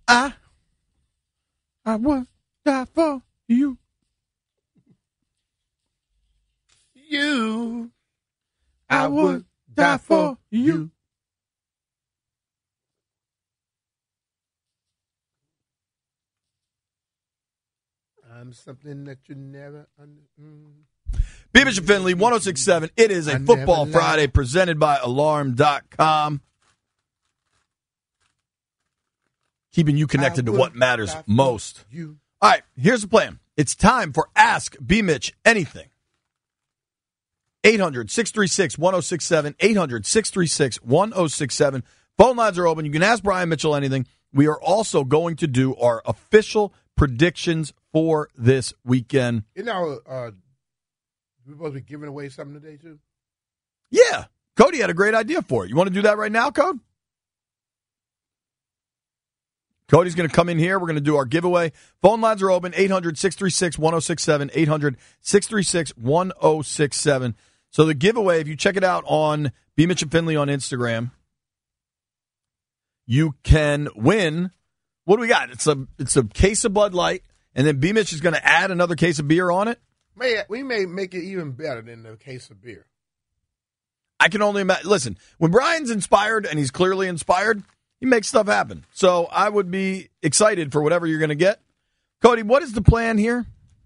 I would die for you. You. I would die for you. I'm something that you never understand. B-Mitch and Finley, 106.7. It is a Football Friday presented by Alarm.com. Keeping you connected to what matters most. All right, here's the plan. It's time for Ask B-Mitch Anything. 800-636-1067. 800-636-1067. Phone lines are open. You can ask Brian Mitchell anything. We are also going to do our official predictions for this weekend. You know, we're supposed to be giving away something today, too? Yeah. Cody had a great idea for it. You want to do that right now, Code? Cody's going to come in here. We're going to do our giveaway. Phone lines are open, 800-636-1067, 800-636-1067. So the giveaway, if you check it out on B. Mitch and Finley on Instagram, you can win. What do we got? It's a case of Bud Light, and then B. Mitch is going to add another case of beer on it. We may make it even better than the case of beer. I can only imagine. Listen, when Brian's inspired, and he's clearly inspired, he makes stuff happen. So I would be excited for whatever you're going to get. Cody, what is the plan here?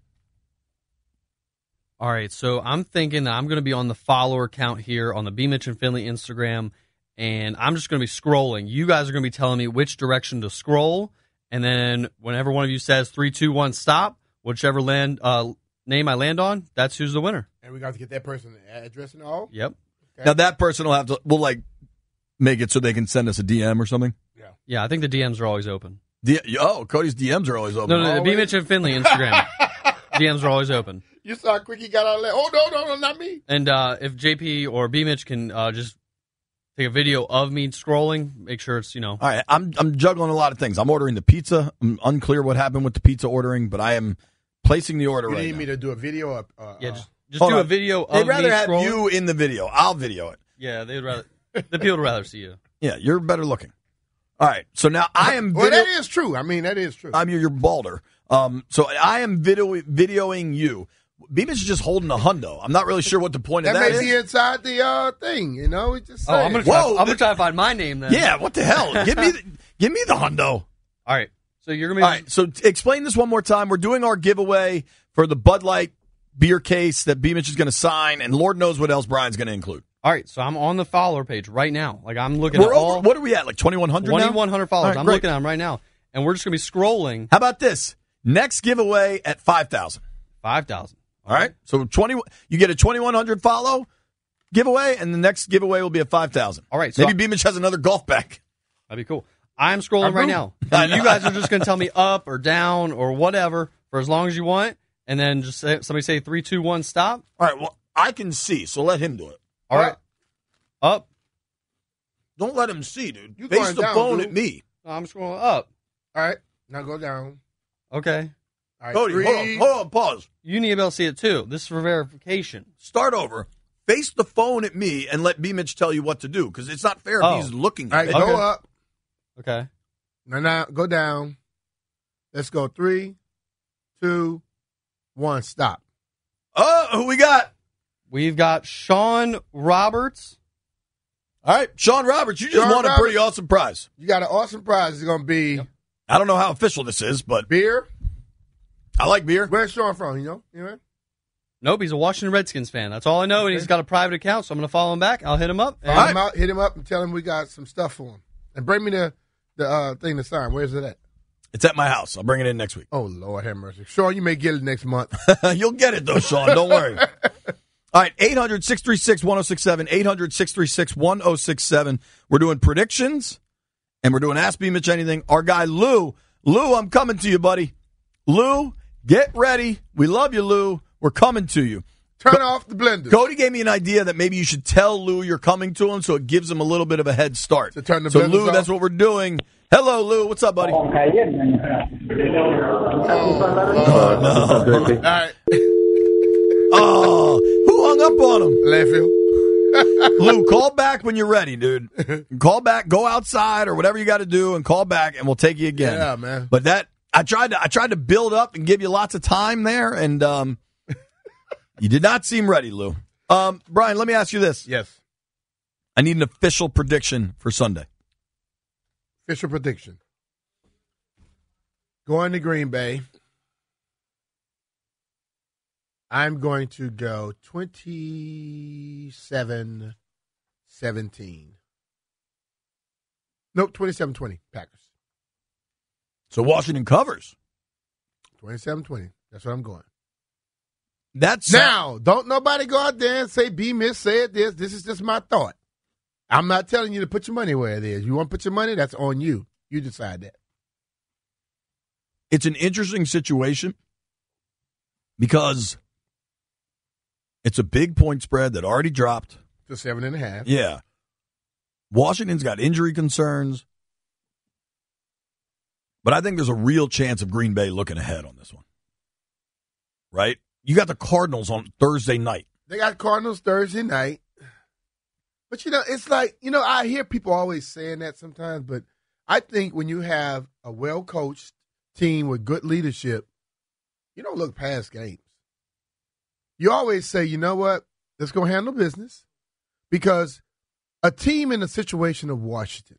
All right, so I'm thinking that I'm going to be on the follower count here on the B. Mitch and Finley Instagram, and I'm just going to be scrolling. You guys are going to be telling me which direction to scroll, and then whenever one of you says 3, 2, 1, stop, whichever name I land on, that's who's the winner. And we got to get that person address and all? Yep. Okay. Now that person will like make it so they can send us a DM or something. Yeah, I think the DMs are always open. Cody's DMs are always open. No, the B. Mitch and Finley Instagram DMs are always open. You saw how quick he got out of there. Oh, no, not me. And if JP or B. Mitch can just take a video of me scrolling, make sure it's, All right, I'm juggling a lot of things. I'm ordering the pizza. I'm unclear what happened with the pizza ordering, but I am placing the order right now. You need me to do a video? Just do a video of me. They'd rather have scrolling. you in the video. I'll video it. Yeah, the people would rather see you. Yeah, you're better looking. All right, so now I am. Well, that is true. I mean, that is true. I mean, you're balder. So I am videoing you. B-Mitch is just holding a hundo. I'm not really sure what the point of that is. That may be inside the thing, We just say. I'm gonna try to find my name then. Yeah, what the hell? Give me the hundo. All right, so you're gonna be. All right, so explain this one more time. We're doing our giveaway for the Bud Light beer case that B-Mitch is going to sign, and Lord knows what else Brian's going to include. All right, so I'm on the follower page right now. Like I'm looking at all. What are we at? Like 2,100 now? 2,100 followers. Right, I'm great. looking at them right now, and we're just gonna be scrolling. How about this? Next giveaway at 5,000. 5,000. All right, so you get a 2,100 follow giveaway, and the next giveaway will be a 5,000. All right, so maybe B-Mitch has another golf bag. That'd be cool. I'm scrolling right now. And you guys are just going to tell me up or down or whatever for as long as you want, and then just somebody say 3, 2, 1, stop. All right, well, I can see, so let him do it. All right. Up. Don't let him see, dude. You Face going the down, phone dude. at me. No, I'm scrolling up. All right, now go down. Okay. All right, Cody, 3. hold on, pause. You need to be able to see it too. This is for verification. Start over. Face the phone at me and let B-Mitch tell you what to do, because it's not fair if he's looking All at right, it. go up. Okay. Now go down. Let's go 3, 2, 1, stop. Oh, who we got? We've got Sean Roberts. All right, Sean Roberts, you just won a pretty awesome prize. You got an awesome prize. It's going to be I don't know how official this is, but beer. I like beer. Where's Sean from? You know? Nope, he's a Washington Redskins fan. That's all I know, and he's got a private account, so I'm going to follow him back. I'll hit him up. Hit him up and tell him we got some stuff for him. And bring me the thing to sign. Where's it at? It's at my house. I'll bring it in next week. Oh, Lord have mercy. Sean, you may get it next month. You'll get it, though, Sean. Don't worry. All right, 800-636-1067, 800-636-1067. We're doing predictions, and we're doing Ask B. Mitch Anything. Our guy, Lou. Lou, I'm coming to you, buddy. Lou, get ready. We love you, Lou. We're coming to you. Turn off the blender. Cody gave me an idea that maybe you should tell Lou you're coming to him so it gives him a little bit of a head start. To turn the so, blenders Lou, off? that's what we're doing. Hello, Lou. What's up, buddy? Oh, no. Oh, who hung up on him? Landfill. Lou, call back when you're ready, dude. Call back, go outside or whatever you got to do, and call back, and we'll take you again. Yeah, man. But I tried to build up and give you lots of time there, and you did not seem ready, Lou. Brian, let me ask you this. Yes. I need an official prediction for Sunday. Official prediction. Going to Green Bay. I'm going to go 27-17. Nope, 27-20, Packers. So Washington covers. 27-20. That's what I'm going. That's Now, don't nobody go out there and say B-Miss said this. This is just my thought. I'm not telling you to put your money where it is. You want to put your money, that's on you. You decide that. It's an interesting situation because it's a big point spread that already dropped to 7.5. Yeah. Washington's got injury concerns. But I think there's a real chance of Green Bay looking ahead on this one. Right? You got the Cardinals on Thursday night. They got Cardinals Thursday night. But, it's like, I hear people always saying that sometimes, but I think when you have a well-coached team with good leadership, you don't look past games. You always say, you know what, let's go handle business. Because a team in the situation of Washington,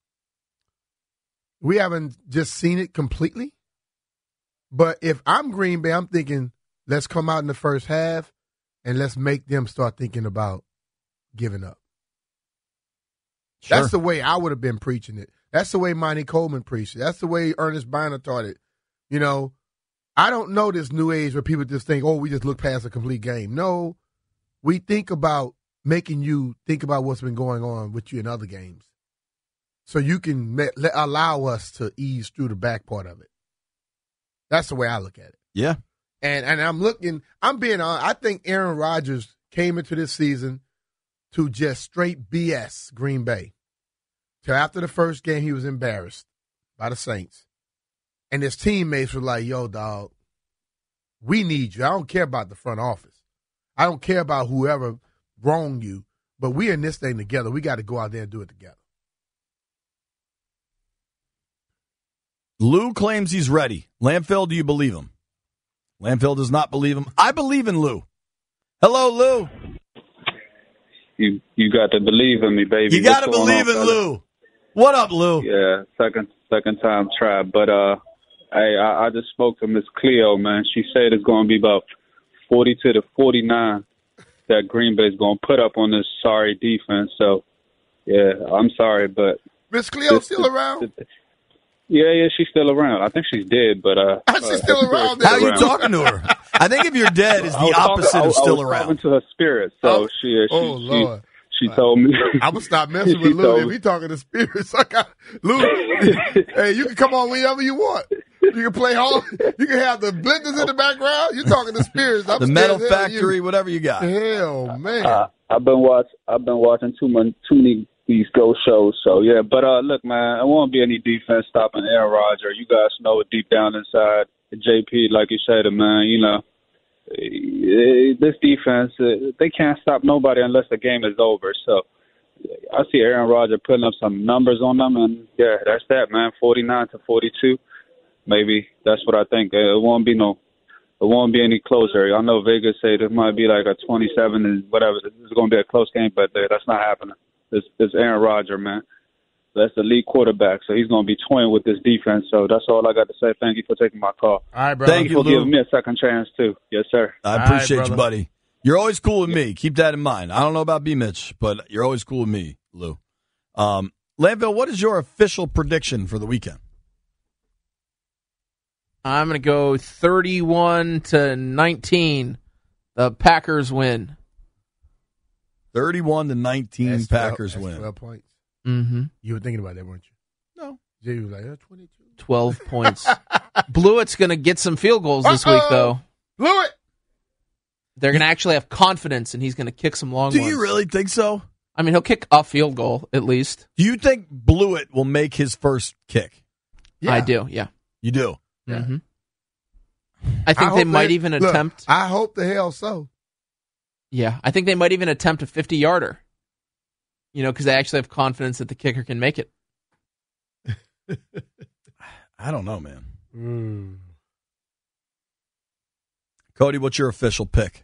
we haven't just seen it completely. But if I'm Green Bay, I'm thinking, let's come out in the first half and let's make them start thinking about giving up. Sure. That's the way I would have been preaching it. That's the way Monty Coleman preached it. That's the way Ernest Biner taught it. I don't know this new age where people just think, we just look past a complete game. No, we think about making you think about what's been going on with you in other games. So you can allow us to ease through the back part of it. That's the way I look at it. Yeah. And I'm being honest, I think Aaron Rodgers came into this season to just straight BS Green Bay. Till after the first game, he was embarrassed by the Saints. And his teammates were like, yo, dog, we need you. I don't care about the front office. I don't care about whoever wronged you, but we're in this thing together. We got to go out there and do it together. Lou claims he's ready. Landfill, do you believe him? Landfill does not believe him. I believe in Lou. Hello, Lou. You got to believe in me, baby. You got to believe in Lou. What up, Lou? Yeah, second time try. But I just spoke to Miss Cleo, man. She said it's going to be about 42-49 that Green Bay's going to put up on this sorry defense. So, yeah, I'm sorry, but Miss Cleo still around? Yeah, she's still around. I think she's dead, but she's still around. How are you talking to her? I think if you're dead, is the opposite of still around. I was talking to her spirit, so Lord. She told me. I'm going to stop messing with Lou if he's talking to spirits. Lou, hey, you can come on whenever you want. You can play all. You can have the blenders in the background. You're talking to spirits. The Metal Factory, whatever you got. Hell, man. I've been watching too many these ghost shows. So, yeah. But, look, man, there won't be any defense stopping Aaron Rodgers. You guys know it deep down inside. JP, like you said, man, this defense, they can't stop nobody unless the game is over. So I see Aaron Rodgers putting up some numbers on them, and yeah, that's that, man. 49-42, maybe that's what I think. It won't be any closer. I know Vegas said it might be like a 27 and whatever. It's going to be a close game, but that's not happening. It's Aaron Rodgers, man. That's the lead quarterback, so he's going to be toying with this defense. So that's all I got to say. Thank you for taking my call. All right, brother. Thank you for giving me a second chance, too. Yes, sir. I appreciate you, buddy. You're always cool with me. Keep that in mind. I don't know about B-Mitch, but you're always cool with me, Lou. Landville, what is your official prediction for the weekend? I'm going to go 31-19. The Packers win. 31-19, Packers win. 12 points. Mm-hmm. You were thinking about that, weren't you? No. Jay was like, 22. 12 points. Blewett's going to get some field goals this week, though. Blewett! They're going to actually have confidence, and he's going to kick some long ones. Do you really think so? I mean, he'll kick a field goal, at least. Do you think Blewett will make his first kick? Yeah. I do, yeah. You do? Yeah. Mm-hmm. I think they might even attempt. I hope the hell so. Yeah, I think they might even attempt a 50-yarder. because they actually have confidence that the kicker can make it. I don't know, man. Cody, what's your official pick?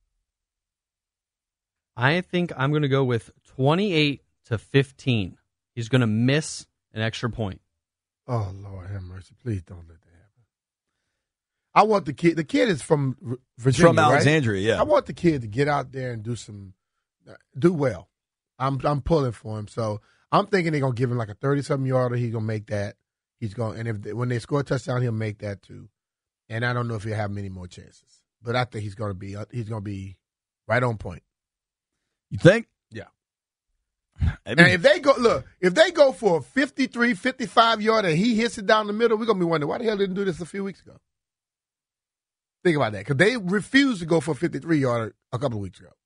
I think I'm going to go with 28-15. He's going to miss an extra point. Oh, Lord have mercy. Please don't let that happen. I want the kid. The kid is from Virginia, From Alexandria, right? yeah. I want the kid to get out there and do well. I'm pulling for him. So I'm thinking they're going to give him like a 30-something yarder. He's going to make that. When they score a touchdown, he'll make that too. And I don't know if he'll have many more chances. But I think he's going to be right on point. You think? Yeah. I mean, And if they go for a 53, 55 yard and he hits it down the middle, we're going to be wondering why the hell didn't do this a few weeks ago. Think about that, because they refused to go for a 53 yarder a couple of weeks ago.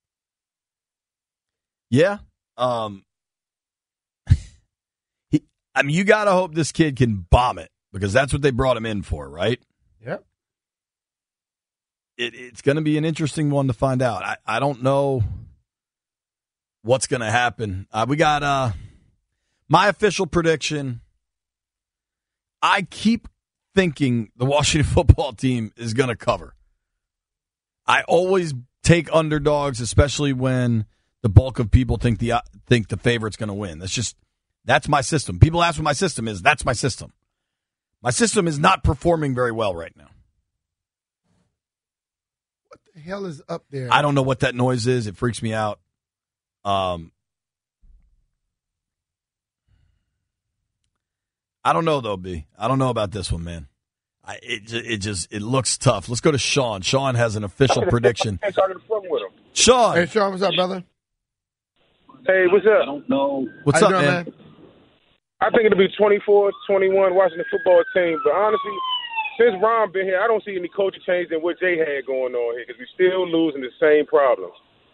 yeah. You got to hope this kid can bomb it because that's what they brought him in for, right? Yep. It's going to be an interesting one to find out. I don't know what's going to happen. We got my official prediction. I keep thinking the Washington football team is going to cover. I always take underdogs, especially when the bulk of people think the favorite's going to win. That's my system. People ask what my system is. That's my system. My system is not performing very well right now. What the hell is up there? I don't know what that noise is. It freaks me out. I don't know though, B. I don't know about this one, man. It looks tough. Let's go to Sean. Sean has an official prediction. Sean. Hey, Sean, what's up, brother? Hey, what's up? I don't know. What's How up, you doing, man? I think it'll be 24-21 Washington football team. But honestly, since Ron been here, I don't see any coaching change in what Jay had going on here because we're still losing the same problems.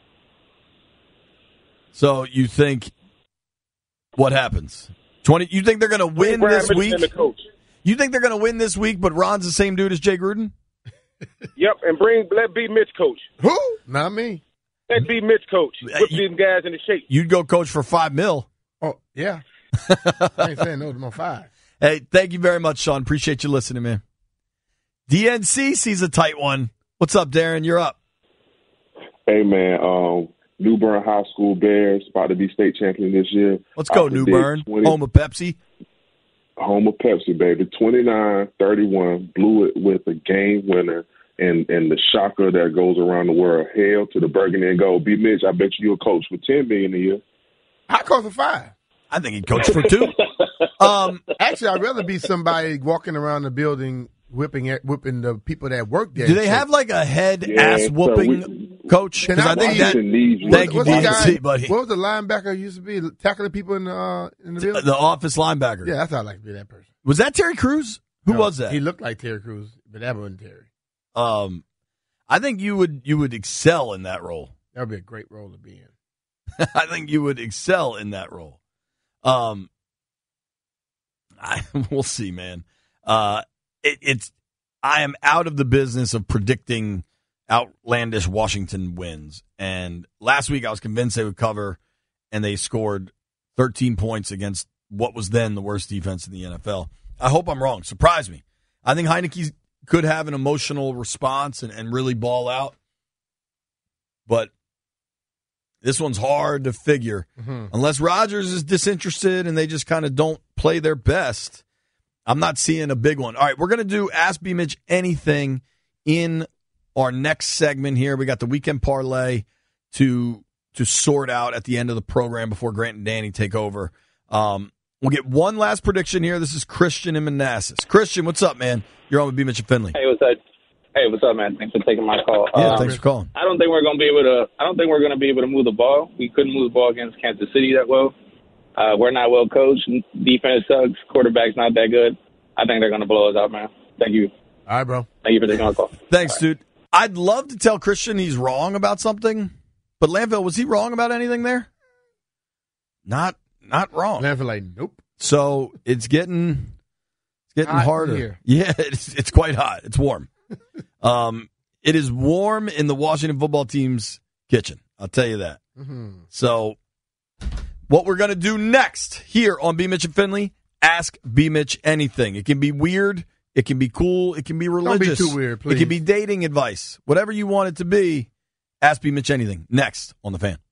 So you think what happens? You think they're going to win Brian this Mitchell week? and the coach. You think they're going to win this week, but Ron's the same dude as Jay Gruden? Yep, and let B Mitch coach. Who? Not me. Let B Mitch coach. Put these guys in the shape. You'd go coach for $5 million. Oh, yeah. I ain't saying no to no 5. Hey, thank you very much, Sean. Appreciate you listening, man. DNC sees a tight one. What's up, Darren? You're up. Hey, man. New Bern High School Bears about to be state champion this year. Let's go, New Bern. Home of Pepsi. Home of Pepsi, baby. 29-31. Blew it with a game winner and the shocker that goes around the world. Hail to the burgundy and gold. B. Mitch, I bet you'll coach for $10 million a year. I coach for 5. I think he'd coach for 2. Actually, I'd rather be somebody walking around the building whipping the people that work there. Do they have like a head ass whooping coach? Because I think that. Thank you, DNC, buddy. What was the linebacker used to be tackling people in the building? The office linebacker. Yeah, that's how I like to be that person. Was that Terry Crews? Who was that? He looked like Terry Crews, but that wasn't Terry. I think you would excel in that role. That would be a great role to be in. I think you would excel in that role. We'll see, man. I am out of the business of predicting outlandish Washington wins. And last week I was convinced they would cover, and they scored 13 points against what was then the worst defense in the NFL. I hope I'm wrong. Surprise me. I think Heineke could have an emotional response and really ball out. But this one's hard to figure. Mm-hmm. Unless Rodgers is disinterested and they just kind of don't play their best, I'm not seeing a big one. All right, we're going to do Ask B. Mitch Anything in our next segment here. We got the weekend parlay to sort out at the end of the program before Grant and Danny take over. We'll get one last prediction here. This is Christian in Manassas. Christian, what's up, man? You're on with B. Mitch and Finley. Hey, what's up? Hey, what's up, man? Thanks for taking my call. Yeah, thanks for calling. I don't think we're going to be able to move the ball. We couldn't move the ball against Kansas City that well. We're not well coached. Defense sucks. Quarterback's not that good. I think they're going to blow us out, man. Thank you. All right, bro. Thank you for taking my call. Thanks, dude. I'd love to tell Christian he's wrong about something, but Landfill, was he wrong about anything there? Not wrong. Landfill, like, nope. So it's getting harder. Here. Yeah, it's quite hot. It's warm. It is warm in the Washington football team's kitchen. I'll tell you that. Mm-hmm. So What we're going to do next here on B. Mitch and Finley, Ask B. Mitch Anything. It can be weird. It can be cool. It can be religious. Don't be too weird, please. It can be dating advice. Whatever you want it to be, Ask B. Mitch Anything. Next on The Fan.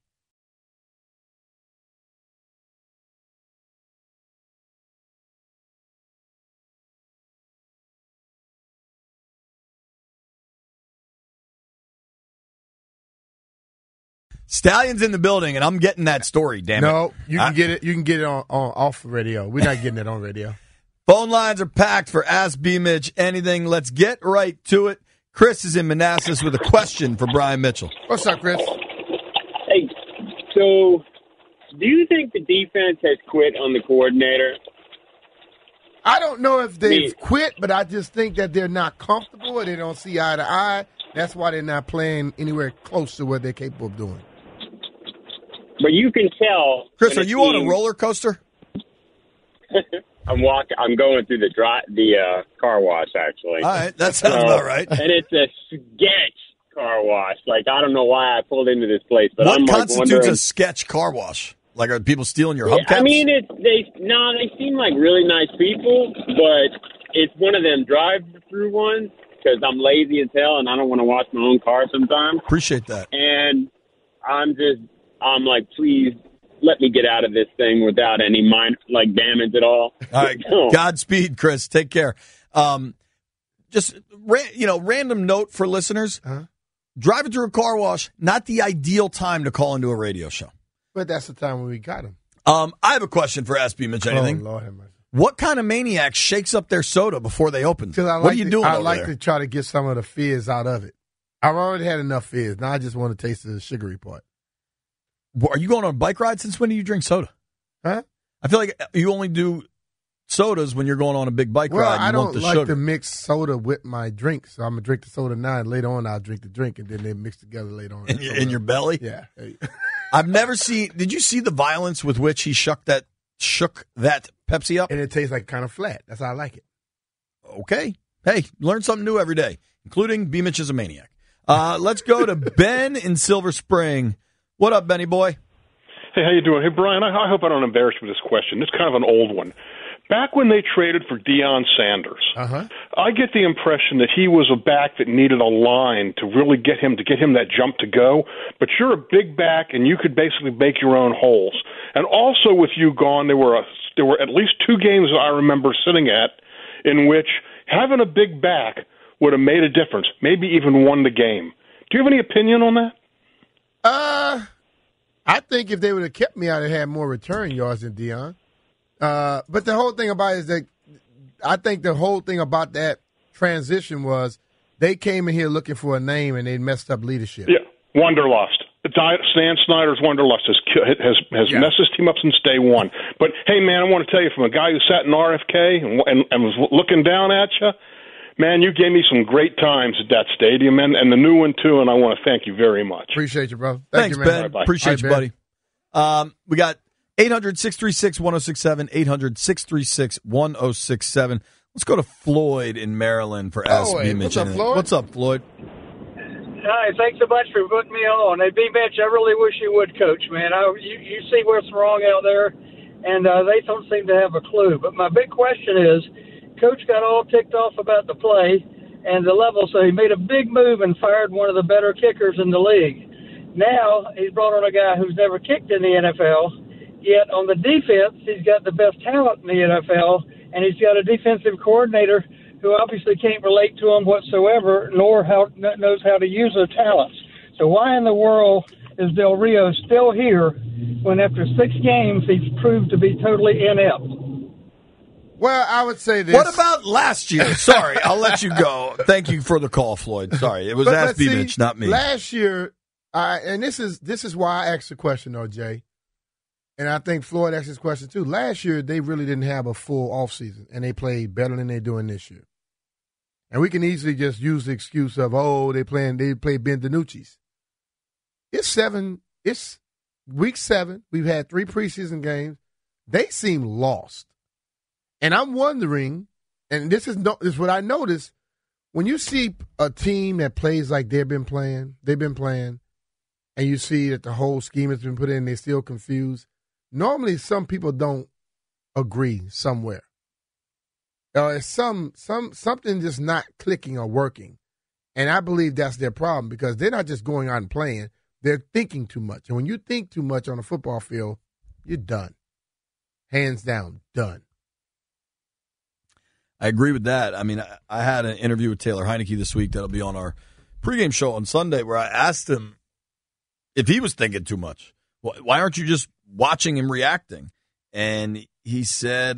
Stallion's in the building, and I'm getting that story, damn it. No, you can get it. You can get it on off radio. We're not getting it on radio. Phone lines are packed for Ask B. Mitch Anything. Let's get right to it. Chris is in Manassas with a question for Brian Mitchell. What's up, Chris? Hey, so do you think the defense has quit on the coordinator? I don't know if they've quit, but I just think that they're not comfortable or they don't see eye to eye. That's why they're not playing anywhere close to what they're capable of doing. But you can tell. Chris, are you on a roller coaster? I'm going through the car wash, actually. All right, that sounds about right. And it's a sketch car wash. Like, I don't know why I pulled into this place, but what I'm constitutes wondering, a sketch car wash? Like, are people stealing your hubcaps? I mean, they seem like really nice people, but it's one of them drive-through ones because I'm lazy as hell and I don't want to wash my own car sometimes. Appreciate that. And I'm like, please let me get out of this thing without any damage at all. All right. Godspeed, Chris. Take care. Just, random note for listeners. Uh-huh. Driving through a car wash, not the ideal time to call into a radio show. But that's the time when we got him. I have a question for Ask B. Mitch Anything. Oh, Lord have mercy. What kind of maniac shakes up their soda before they open? What are you doing I over like there? to try to get some of the fizz out of it. I've already had enough fizz. Now I just want to taste the sugary part. Are you going on a bike ride? Since when do you drink soda? Huh? I feel like you only do sodas when you're going on a big bike ride. I don't like sugar. to mix soda with my drink, so I'm going to drink the soda now, and later on I'll drink the drink, and then they mix together later on. In your belly? Yeah. I've never seen – did you see the violence with which he shook that Pepsi up? And it tastes like kind of flat. That's how I like it. Okay. Hey, learn something new every day, including B. Mitch is a maniac. Let's go to Ben in Silver Spring. What up, Benny boy? Hey, how you doing? Hey, Brian, I hope I don't embarrass you with this question. It's kind of an old one. Back when they traded for Deion Sanders, I get the impression that he was a back that needed a line to really get him that jump to go. But you're a big back, and you could basically make your own holes. And also with you gone, there were at least 2 games I remember sitting at in which having a big back would have made a difference, maybe even won the game. Do you have any opinion on that? I think if they would have kept me, I'd have had more return yards than Deion. But the whole thing about it is that I think the whole thing about that transition was they came in here looking for a name and they messed up leadership. Yeah, Wanderlust. Stan Snyder's Wanderlust has messed his team up since day one. But, hey, man, I want to tell you, from a guy who sat in RFK and was looking down at you, man, you gave me some great times at that stadium, and the new one, too, and I want to thank you very much. Appreciate you, bro. Thanks, you, man. Ben. Bye-bye. Appreciate you, Ben. buddy. We got 800-636-1067, 800-636-1067. Let's go to Floyd in Maryland for Ask B. Mitch. What's up, Floyd? What's up, Floyd? Hi, thanks so much for putting me on. Hey, B-Mitch, I really wish you would, Coach, man. You see what's wrong out there, and they don't seem to have a clue. But my big question is, Coach got all ticked off about the play and the level, so he made a big move and fired one of the better kickers in the league. Now he's brought on a guy who's never kicked in the NFL, yet on the defense he's got the best talent in the NFL, and he's got a defensive coordinator who obviously can't relate to him whatsoever, nor knows how to use their talents. So why in the world is Del Rio still here when after 6 games he's proved to be totally inept? Well, I would say this. What about last year? Sorry, I'll let you go. Thank you for the call, Floyd. Sorry, it was Ask B. Mitch, not me. Last year, and this is why I asked the question, though, Jay. And I think Floyd asked this question, too. Last year, they really didn't have a full offseason, and they played better than they're doing this year. And we can easily just use the excuse of, they play Ben DiNucci's. It's week 7. We've had 3 preseason games. They seem lost. And I'm wondering, and this is what I noticed, when you see a team that plays like they've been playing, and you see that the whole scheme has been put in, they're still confused. normally some people don't agree somewhere. It's something just not clicking or working. And I believe that's their problem because they're not just going out and playing. They're thinking too much. And when you think too much on a football field, you're done. Hands down, done. I agree with that. I mean, I had an interview with Taylor Heineke this week that'll be on our pregame show on Sunday where I asked him if he was thinking too much. Why aren't you just watching him reacting? And he said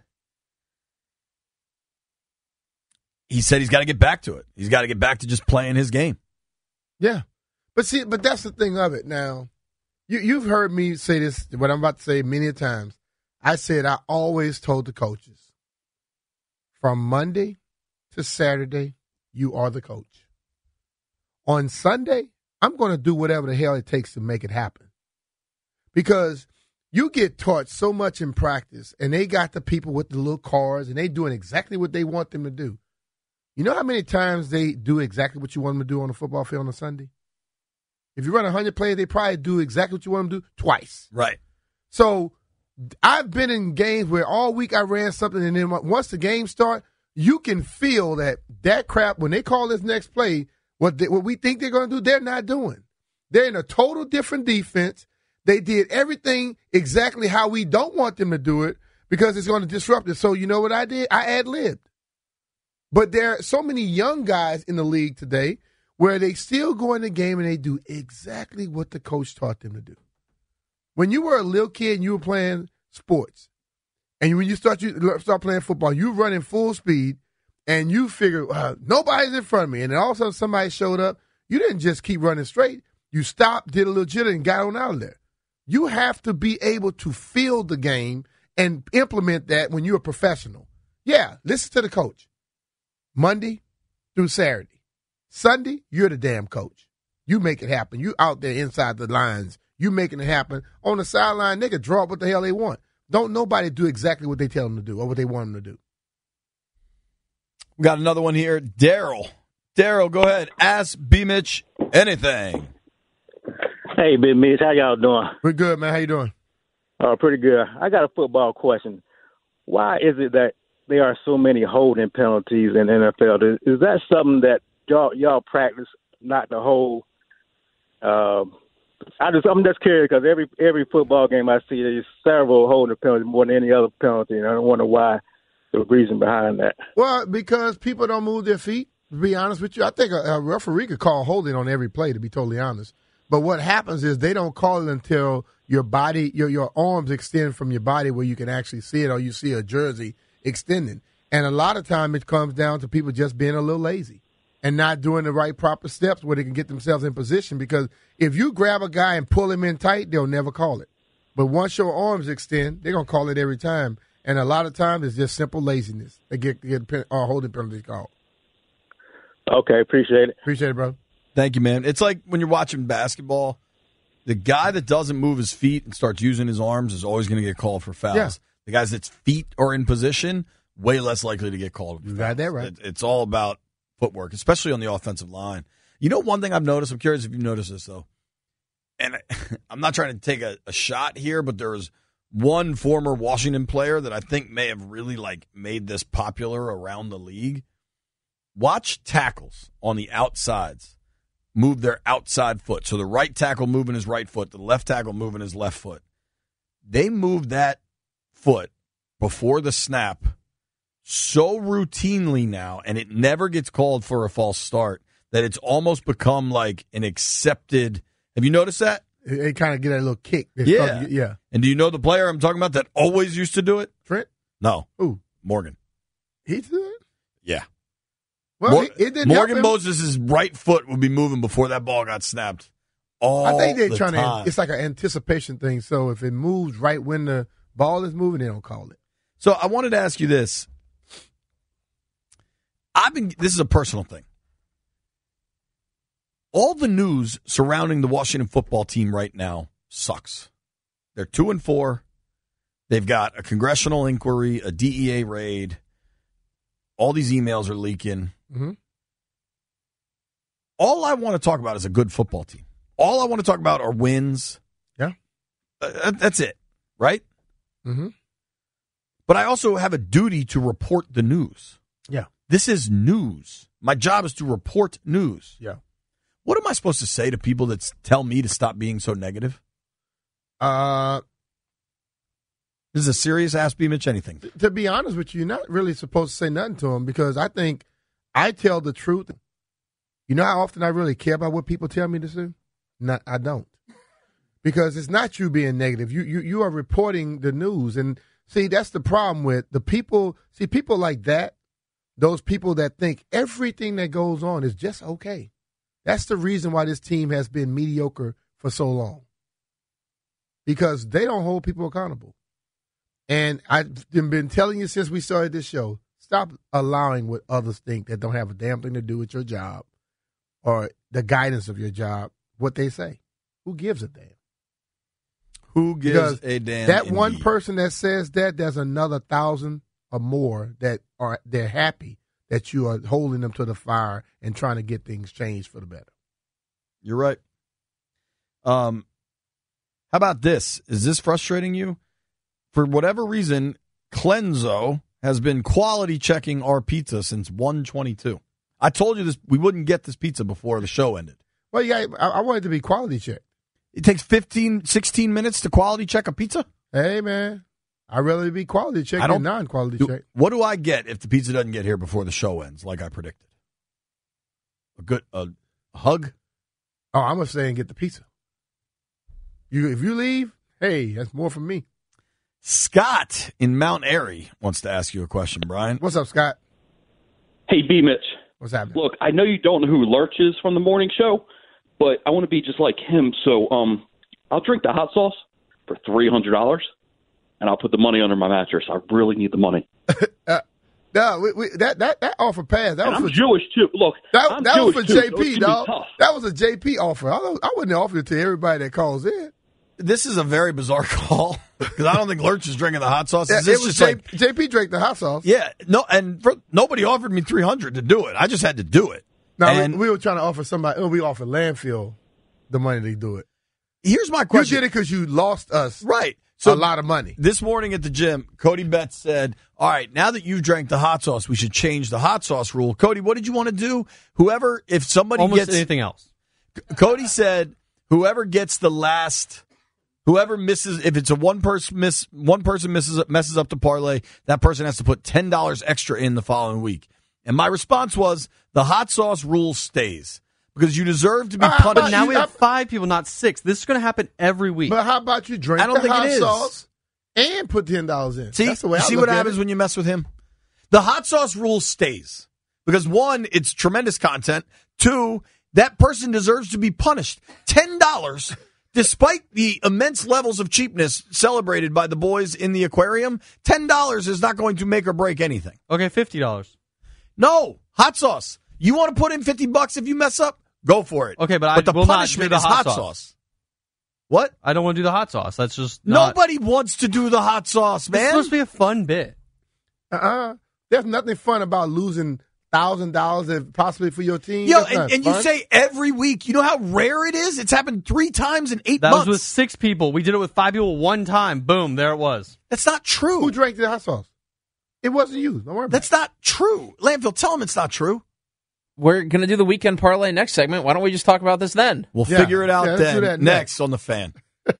he's got to get back to it. He's got to get back to just playing his game. Yeah. But that's the thing of it. Now, you've heard me say this, what I'm about to say many times. I said I always told the coaches, from Monday to Saturday, you are the coach. On Sunday, I'm going to do whatever the hell it takes to make it happen. Because you get taught so much in practice, and they got the people with the little cars, and they doing exactly what they want them to do. You know how many times they do exactly what you want them to do on the football field on a Sunday? If you run 100 plays, they probably do exactly what you want them to do twice. Right. So I've been in games where all week I ran something, and then once the game starts, you can feel that crap, when they call this next play, what we think they're going to do, they're not doing. They're in a total different defense. They did everything exactly how we don't want them to do it because it's going to disrupt it. So you know what I did? I ad-libbed. But there are so many young guys in the league today where they still go in the game and they do exactly what the coach taught them to do. When you were a little kid and you were playing sports, and when you start playing football, you running full speed, and you figure, nobody's in front of me. And then all of a sudden somebody showed up. You didn't just keep running straight. You stopped, did a little jitter, and got on out of there. You have to be able to feel the game and implement that when you're a professional. Yeah, listen to the coach. Monday through Saturday. Sunday, you're the damn coach. You make it happen. You out there inside the lines. You making it happen. On the sideline, they can draw up what the hell they want. Don't nobody do exactly what they tell them to do or what they want them to do. We got another one here. Daryl. Daryl, go ahead. Ask B. Mitch anything. Hey, Big Mitch. How y'all doing? We're good, man. How you doing? Pretty good. I got a football question. Why is it that there are so many holding penalties in the NFL? Is that something that y'all practice not to hold? I'm just curious because every football game I see, there's several holding penalties more than any other penalty, and I don't wonder why, the reason behind that. Well, because people don't move their feet, to be honest with you. I think a referee could call holding on every play, to be totally honest. But what happens is they don't call it until your body, your arms extend from your body where you can actually see it, or you see a jersey extending. And a lot of time it comes down to people just being a little lazy and not doing the right proper steps where they can get themselves in position. Because if you grab a guy and pull him in tight, they'll never call it. But once your arms extend, they're going to call it every time. And a lot of times it's just simple laziness. They get holding penalties called. Okay, appreciate it. Appreciate it, bro. Thank you, man. It's like when you're watching basketball, the guy that doesn't move his feet and starts using his arms is always going to get called for fouls. Yeah. The guys that's feet are in position, way less likely to get called for fouls. You got that right. It's all about footwork, especially on the offensive line. You know, one thing I've noticed, I'm curious if you've noticed this, though, and I'm not trying to take a shot here, but there was one former Washington player that I think may have really made this popular around the league. Watch tackles on the outsides move their outside foot. So the right tackle moving his right foot, the left tackle moving his left foot. They move that foot before the snap so routinely now, and it never gets called for a false start, that it's almost become like an accepted. Have you noticed that? They kind of get a little kick. Yeah. Yeah. And do you know the player I'm talking about that always used to do it? Trent? No. Who? Morgan. He did it? Yeah. Well, it didn't Morgan help him. Moses' right foot would be moving before that ball got snapped. I think they're trying time. to. It's like an anticipation thing. So if it moves right when the ball is moving, they don't call it. So I wanted to ask you this. This is a personal thing. All the news surrounding the Washington football team right now sucks. They're 2-4. They've got a congressional inquiry, a DEA raid. All these emails are leaking. Mm-hmm. All I want to talk about is a good football team. All I want to talk about are wins. Yeah. That's it, right? Mm-hmm. But I also have a duty to report the news. Yeah. This is news. My job is to report news. Yeah. What am I supposed to say to people that tell me to stop being so negative? This is a serious Ask B. Mitch anything. To be honest with you, you're not really supposed to say nothing to them because I think I tell the truth. You know how often I really care about what people tell me to do? I don't. Because it's not you being negative. You are reporting the news. And see, that's the problem with the people. See, people like that, those people that think everything that goes on is just okay. That's the reason why this team has been mediocre for so long. Because they don't hold people accountable. And I've been telling you since we started this show, stop allowing what others think that don't have a damn thing to do with your job or the guidance of your job, what they say. Who gives a damn? Who gives a damn? That indeed. one person that says that, there's another 1,000 or more they're happy that you are holding them to the fire and trying to get things changed for the better. You're right. How about this? Is this frustrating you? For whatever reason, Cleanzo has been quality checking our pizza since 1:22. I told you this. We wouldn't get this pizza before the show ended. Well, yeah, I want it to be quality checked. It takes 15, 16 minutes to quality check a pizza? Hey, man. I'd rather be quality checked than non-quality checked. What do I get if the pizza doesn't get here before the show ends, like I predicted? A hug? Oh, I'm going to say and get the pizza. If you leave, hey, that's more from me. Scott in Mount Airy wants to ask you a question, Brian. What's up, Scott? Hey, B. Mitch. What's happening? Look, I know you don't know who Lurch is from the morning show, but I want to be just like him. So I'll drink the hot sauce for $300, and I'll put the money under my mattress. I really need the money. That offer passed. I'm Jewish, too. Look, that was for Jewish, too, JP, so dog. That was a JP offer. I wouldn't offer it to everybody that calls in. This is a very bizarre call because I don't think Lurch is drinking the hot sauce. Yeah, Is this it was just JP drank the hot sauce. Yeah, no, and nobody offered me $300 to do it. I just had to do it. No, and we were trying to offer somebody. We offered landfill the money to do it. Here's my question: You did it because you lost us, right? So a lot of money. This morning at the gym, Cody Betts said, "All right, now that you've drank the hot sauce, we should change the hot sauce rule." Cody, what did you want to do? If somebody almost gets anything else, Cody said, whoever gets the last. Whoever misses, if it's a one person messes up the parlay, that person has to put $10 extra in the following week. And my response was, the hot sauce rule stays because you deserve to be punished. But now we have 5 people, not 6. This is going to happen every week. But how about you drink the hot sauce and put $10 in? See, that's the way I see look what at happens it. when you mess with him? The hot sauce rule stays because 1, it's tremendous content. 2, that person deserves to be punished. $10. Despite the immense levels of cheapness celebrated by the boys in the aquarium, $10 is not going to make or break anything. Okay, $50. No, hot sauce. You want to put in $50 if you mess up? Go for it. Okay, but the will not punishment do the is hot sauce. What? I don't want to do the hot sauce. That's just not... Nobody wants to do the hot sauce, man. It's supposed to be a fun bit. There's nothing fun about losing $1,000 possibly for your team. Yo, and you say every week. You know how rare it is? It's happened 3 times in 8 months. That was with 6 people. We did it with 5 people one time. Boom, there it was. That's not true. Who drank the hot sauce? It wasn't you. Don't worry about That's not true. Landfill, tell him it's not true. We're going to do the weekend parlay next segment. Why don't we just talk about this then? We'll figure it out let's do that then. Next on The Fan.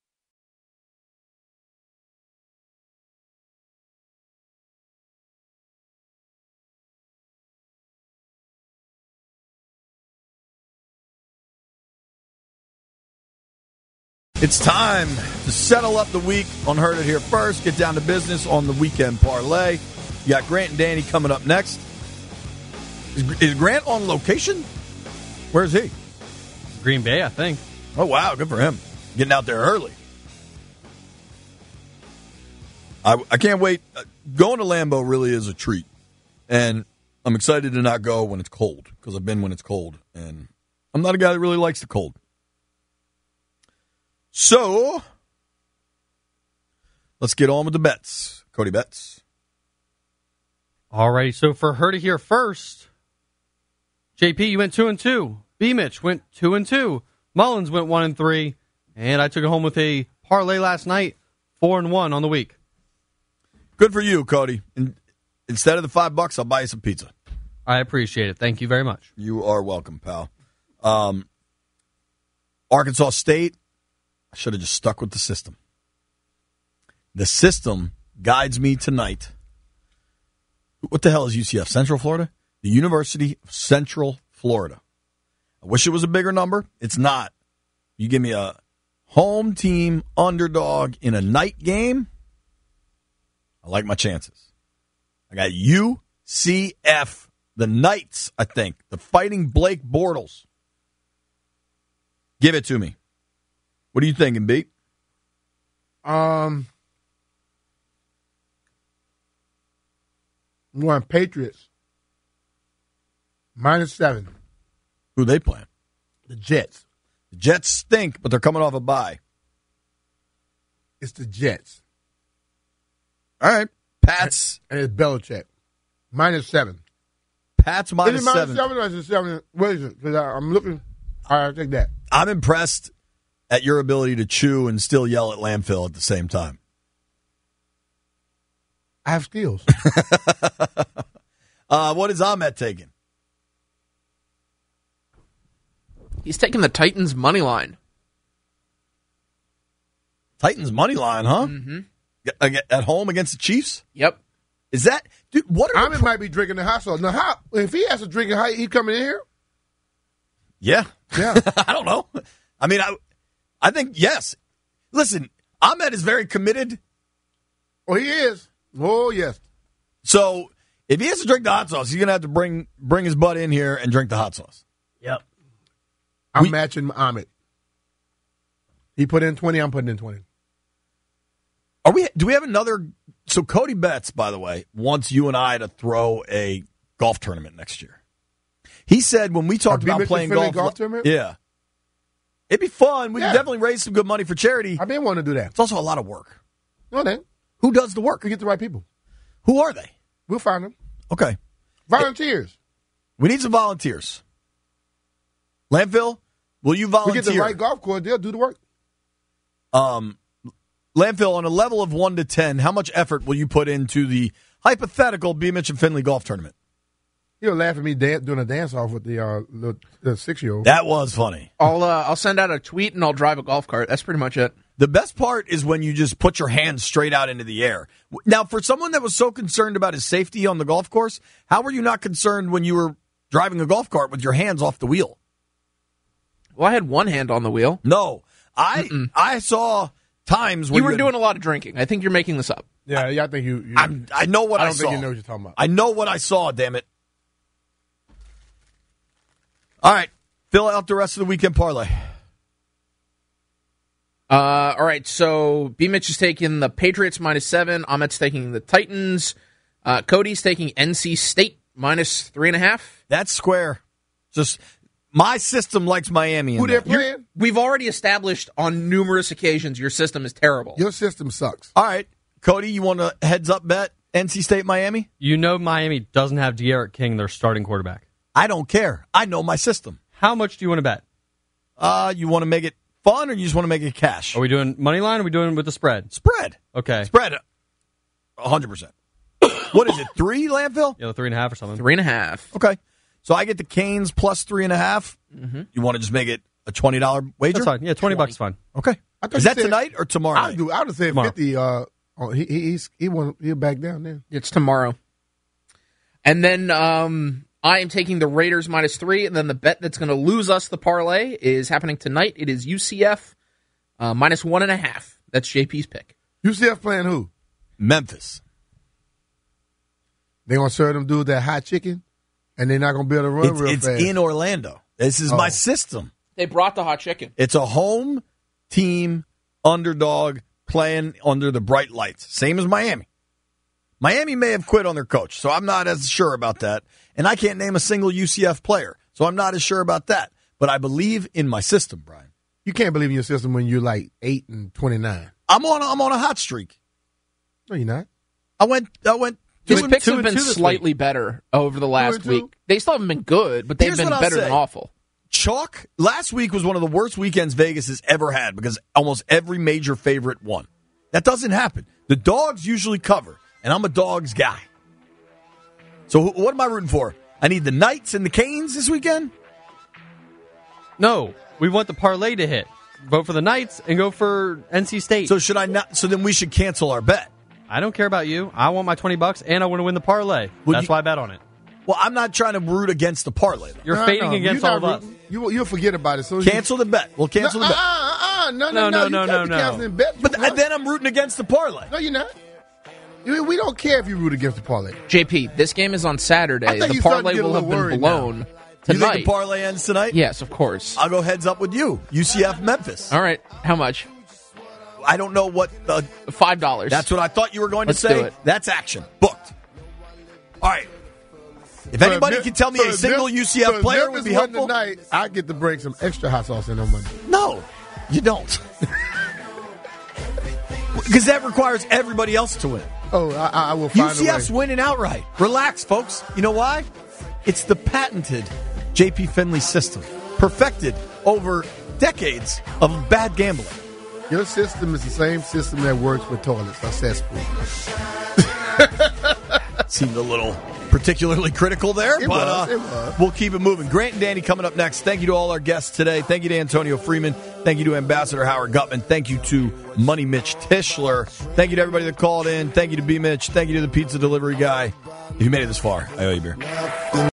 It's time to settle up the week on Heard It Here First. Get down to business on the weekend parlay. You got Grant and Danny coming up next. Is Grant on location? Where's he? Green Bay, I think. Oh, wow. Good for him. Getting out there early. I can't wait. Going to Lambeau really is a treat. And I'm excited to not go when it's cold because I've been when it's cold. And I'm not a guy that really likes the cold. So, let's get on with the bets. Cody Betts. All right, so for Heard It Here First, JP, you went 2-2. B. Mitch went 2-2. Mullins went 1-3. And I took it home with a parlay last night, 4-1 on the week. Good for you, Cody. Instead of the $5, I'll buy you some pizza. I appreciate it. Thank you very much. You are welcome, pal. Arkansas State, I should have just stuck with the system. The system guides me tonight. What the hell is UCF? Central Florida? The University of Central Florida. I wish it was a bigger number. It's not. You give me a home team underdog in a night game, I like my chances. I got UCF, the Knights, I think. The Fighting Blake Bortles. Give it to me. What are you thinking, B? I'm going Patriots. -7. Who they playing? The Jets. The Jets stink, but they're coming off a bye. It's the Jets. All right. Pats. And it's Belichick. -7. Pats -7. Is it -7 or is it 7? What is it? Because I'm looking. All right, I'll take that. I'm impressed at your ability to chew and still yell at landfill at the same time. I have skills. What is Ahmet taking? He's taking the Titans' money line. Titans' money line, huh? Mm-hmm. At home against the Chiefs? Yep. Is that... Dude, what are Ahmed might be drinking the hot sauce. Now, if he has to drink it, he coming in here? Yeah. Yeah. I don't know. I mean, I think, yes. Listen, Ahmed is very committed. Oh, he is. Oh, yes. So, if he has to drink the hot sauce, he's going to have to bring his butt in here and drink the hot sauce. Yep. I'm matching Ahmed. He put in 20, I'm putting in 20. Do we have another... So, Cody Betts, by the way, wants you and I to throw a golf tournament next year. He said when we talked about playing golf tournament? Yeah. It'd be fun. We could definitely raise some good money for charity. I've been wanting to do that. It's also a lot of work. No, then. Who does the work? We get the right people. Who are they? We'll find them. Okay. Volunteers. We need some volunteers. Landfill, will you volunteer? We get the right golf course, they'll do the work. Landfill, on a level of 1 to 10, how much effort will you put into the hypothetical B. Mitch and Finley golf tournament? He'll laugh at me doing a dance-off with the 6-year-old. That was funny. I'll send out a tweet and I'll drive a golf cart. That's pretty much it. The best part is when you just put your hands straight out into the air. Now, for someone that was so concerned about his safety on the golf course, how were you not concerned when you were driving a golf cart with your hands off the wheel? Well, I had one hand on the wheel. No. I saw times when you were doing a lot of drinking. I think you're making this up. Yeah, I think you I know what I saw. I don't think you know what you're talking about. I know what I saw, damn it. All right. Fill out the rest of the weekend parlay. All right, so B. Mitch is taking the Patriots -7. Ahmet's taking the Titans. Cody's taking NC State -3.5. That's square. Just my system likes Miami. Who they're playing? We've already established on numerous occasions your system is terrible. Your system sucks. All right. Cody, you want a heads-up bet? NC State, Miami? You know Miami doesn't have De'Aaron King, their starting quarterback. I don't care. I know my system. How much do you want to bet? You want to make it fun or you just want to make it cash? Are we doing money line or are we doing with the spread? Spread. Okay. Spread 100%. What is it, 3, Landfill? Yeah, 3.5 or something. 3.5. Okay. So I get the Canes plus 3.5. Mm-hmm. You want to just make it a $20 wager? That's fine. Yeah, $20 is fine. Okay. you Is that said- tonight or tomorrow night? I would say Tomorrow. 50. He'll back down then. It's tomorrow. And then I am taking the Raiders -3, and then the bet that's going to lose us the parlay is happening tonight. It is UCF -1.5. That's JP's pick. UCF playing who? Memphis. They gonna serve them dudes that hot chicken, and they're not gonna be able to run real It's fast. in Orlando. This is my system. They brought the hot chicken. It's a home team underdog playing under the bright lights. Same as Miami. Miami may have quit on their coach, so I'm not as sure about that. And I can't name a single UCF player, so I'm not as sure about that. But I believe in my system, Brian. You can't believe in your system when you're like 8-29. I'm on a hot streak. No, you're not. I went His two picks and have been two this slightly week. better over the last 2-2. week. They still haven't been good, but they've Here's been what I'll better say. than awful. Chalk, last week was one of the worst weekends Vegas has ever had because almost every major favorite won. That doesn't happen. The dogs usually cover, and I'm a dogs guy. So what am I rooting for? I need the Knights and the Canes this weekend? No, we want the parlay to hit. Vote for the Knights and go for NC State. So should I not? So then we should cancel our bet. I don't care about you. I want my $20 and I want to win the parlay. That's why I bet on it. Well, I'm not trying to root against the parlay. You're fading against all of us. You'll forget about it. So Cancel the bet. We'll cancel the bet. No. But then I'm rooting against the parlay. No, you're not. We don't care if you root against the parlay. JP, this game is on Saturday. The parlay will have been blown tonight. You think the parlay ends tonight? Yes, of course. I'll go heads up with you. UCF Memphis. All right. How much? I don't know what the $5. That's what I thought you were going Let's to say. do it. That's action. Booked. All right. If anybody can tell me a single UCF player would be helpful. Tonight, I get to bring some extra hot sauce in on Monday. No, you don't. Because that requires everybody else to win. Oh, I will find UCF's a way. winning outright. Relax, folks. You know why? It's the patented J.P. Finley system, perfected over decades of bad gambling. Your system is the same system that works with toilets, a cesspool. Seemed a little particularly critical there, It but was. we'll keep it moving. Grant and Danny coming up next. Thank you to all our guests today. Thank you to Antonio Freeman. Thank you to Ambassador Howard Gutman. Thank you to Money Mitch Tischler. Thank you to everybody that called in. Thank you to B. Mitch. Thank you to the pizza delivery guy. If you made it this far, I owe you a beer.